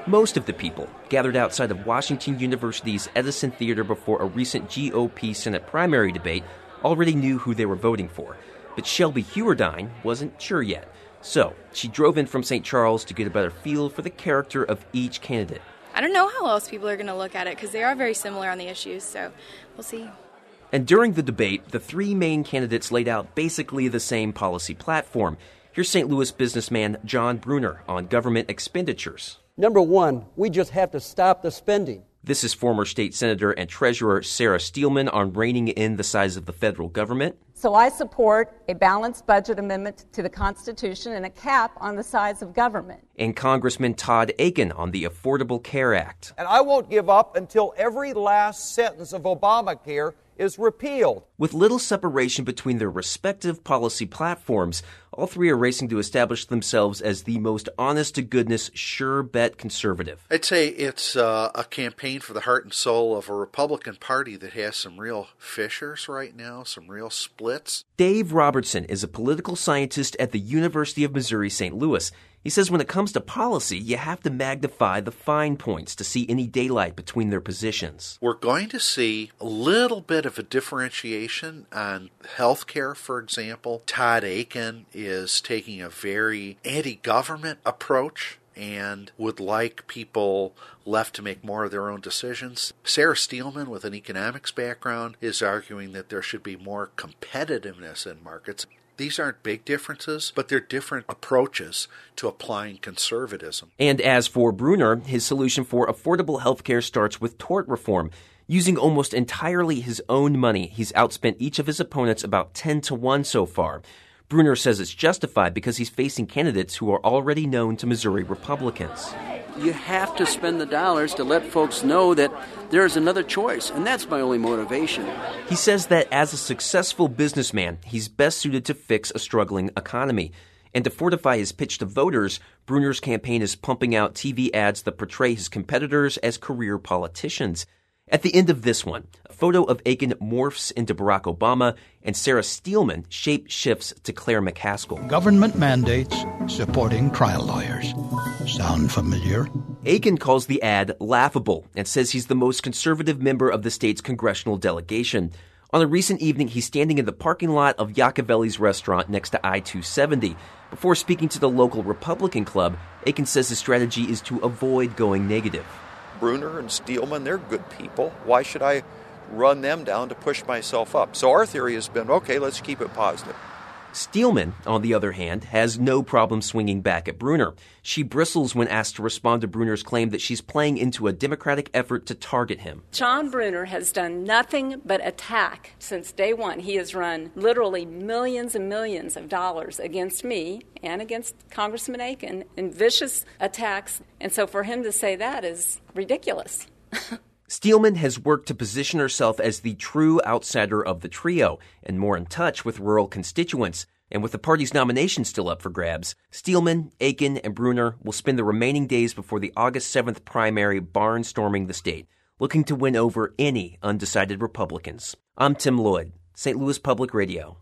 Most of the people gathered outside of Washington University's Edison Theater before a recent GOP Senate primary debate already knew who they were voting for. But Shelby Hewerdine wasn't sure yet. So she drove in from St. Charles to get a better feel for the character of each candidate. I don't know how else people are going to look at it because they are very similar on the issues, so we'll see. And during the debate, the three main candidates laid out basically the same policy platform. Here's St. Louis businessman John Brunner on government expenditures. Number one, we just have to stop the spending. This is former state senator and treasurer Sarah Steelman on reining in the size of the federal government. So I support a balanced budget amendment to the Constitution and a cap on the size of government. And Congressman Todd Akin on the Affordable Care Act. And I won't give up until every last sentence of Obamacare is repealed. With little separation between their respective policy platforms, all three are racing to establish themselves as the most honest-to-goodness, sure-bet conservative. I'd say it's a campaign for the heart and soul of a Republican Party that has some real fissures right now, some real splits. Dave Robertson is a political scientist at the University of Missouri St. Louis. He says when it comes to policy, you have to magnify the fine points to see any daylight between their positions. We're going to see a little bit of a differentiation on health care, for example. Todd Akin is taking a very anti-government approach and would like people left to make more of their own decisions. Sarah Steelman, with an economics background, is arguing that there should be more competitiveness in markets. These aren't big differences, but they're different approaches to applying conservatism. And as for Brunner, his solution for affordable health care starts with tort reform. Using almost entirely his own money, he's outspent each of his opponents about 10-1 so far. Brunner says it's justified because he's facing candidates who are already known to Missouri Republicans. You have to spend the dollars to let folks know that there's another choice, and that's my only motivation. He says that as a successful businessman, he's best suited to fix a struggling economy. And to fortify his pitch to voters, Brunner's campaign is pumping out TV ads that portray his competitors as career politicians. At the end of this one, a photo of Akin morphs into Barack Obama, and Sarah Steelman shape-shifts to Claire McCaskill. Government mandates supporting trial lawyers. Sound familiar? Akin calls the ad laughable and says he's the most conservative member of the state's congressional delegation. On a recent evening, he's standing in the parking lot of Yacovelli's restaurant next to I-270. Before speaking to the local Republican club, Akin says his strategy is to avoid going negative. Brunner and Steelman, they're good people. Why should I run them down to push myself up? So our theory has been, okay, let's keep it positive. Steelman, on the other hand, has no problem swinging back at Brunner. She bristles when asked to respond to Brunner's claim that she's playing into a Democratic effort to target him. John Brunner has done nothing but attack since day one. He has run literally millions and millions of dollars against me and against Congressman Akin in vicious attacks. And so for him to say that is ridiculous. Steelman has worked to position herself as the true outsider of the trio and more in touch with rural constituents. And with the party's nomination still up for grabs, Steelman, Akin, and Brunner will spend the remaining days before the August 7th primary barnstorming the state, looking to win over any undecided Republicans. I'm Tim Lloyd, St. Louis Public Radio.